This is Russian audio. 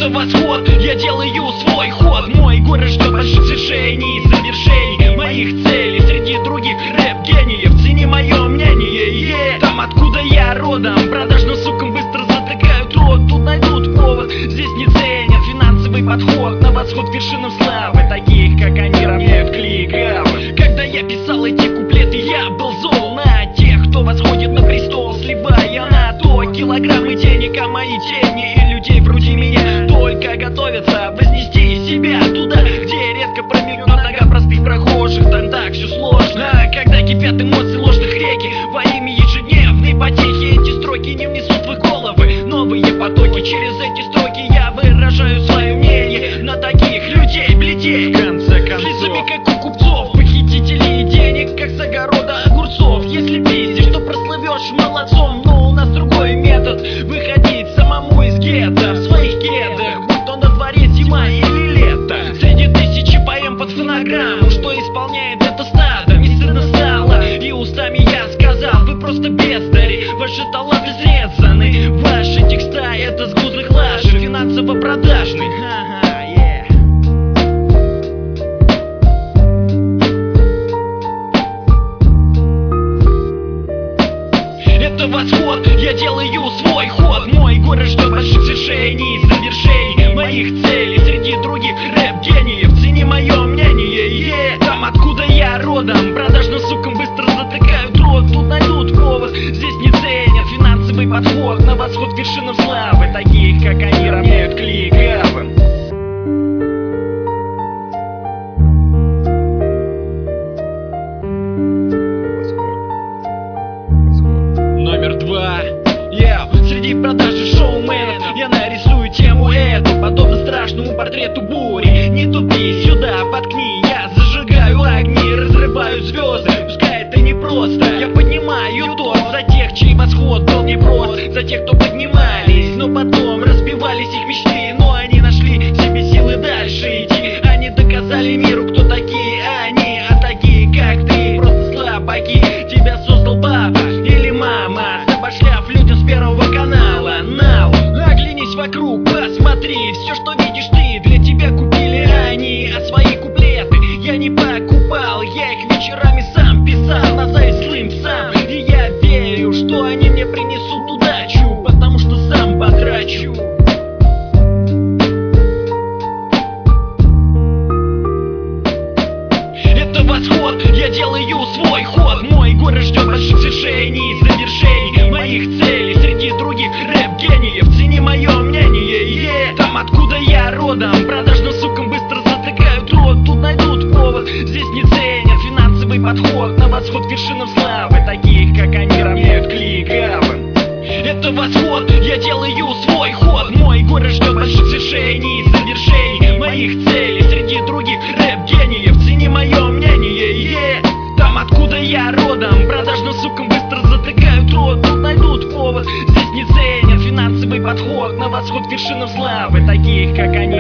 Это восход, я делаю свой ход. Мой город ждет больших свершений, завершений моих целей среди других рэп-гениев. Цени мое мнение, там откуда я родом. Продажным сукам быстро затыкают рот. Тут найдут повод, здесь не ценят финансовый подход. На восход вершинам славы, таких как они равняют кликов. Когда я писал эти куплеты, я был зол на тех, кто восходит на престол, сливая на то килограммы денег, а мои тени и людей вроде меня только готовятся вознести себя туда, где редко промелькнет нога простых прохожих. Там так все сложно, когда кипят эмоции ложных реки во имя ежедневной потехи. Эти строки не внесут в их головы новые потоки. Через эти строки я выражаю свое мнение на таких людей, бледей. В конце концов, с лицами как у купцов, похитителей денег, как с огорода огурцов. Если пиздишь, то прослывешь молодцом, но у нас другой метод. Выходить самому из гетто в своих кедах, будь то на дворе зима или лето. Среди тысячи поэм под фонограмму, что исполняет это стадо. Мне стыдно стало, и устами я сказал: вы просто бездари, ваши таланты срезаны. Ваши текста — это с гузных лажи, финансово-продажный. Это восход, я делаю свой ход. Мой город ждет больших свершений, завершений моих целей среди других рэп-гениев. Цени мое мнение, там откуда я родом. Продажным сукам быстро затыкают рот. Тут найдут повод, здесь не ценят финансовый подход. На восход вершинам славы, таких как они равняют кликовым. Номер 2. Среди продажи шоуменов я нарисую тему эту, подобно страшному портрету бури. Не тупи, сюда воткни, я зажигаю огни, разрываю звезды. Пускай это не просто, я поднимаю тост за тех, чей восход был непрост, за тех, кто поднимались, но потом разбивались их мечты. Но они нашли в себе силы дальше идти. Они доказали миру, кто такие они, а такие как ты просто слабаки. Тебя создал папа или мама, забашляв людям с первого канала. Нау, оглянись вокруг, посмотри, все, что видишь ты, для тебя купили они. А свои куплеты я не покупал, я их вечерами сам писал на зависть злым псам. И я верю, что они мне принесут удачу, потому что сам потрачу. Это восход, я делаю свой ход. Мой город ждет больших свершений, завершений моих целей среди других рэп-гениев. Цени мое мнение, там откуда я родом. Продажным сукам быстро затыкают рот. Тут найдут повод, здесь не ценят финансовый подход. На восход вершинам славы, таких как они равняют кликовым. Это восход, я делаю свой ход. Мой город ждет больших свершений, завершений моих целей среди других рэп-гениев. Цени мое мнение, там откуда я родом. Продажным сукам быстро затыкают рот. Тут найдут повод, здесь не ценят финансовый подход. На восход вершинам славы, таких как они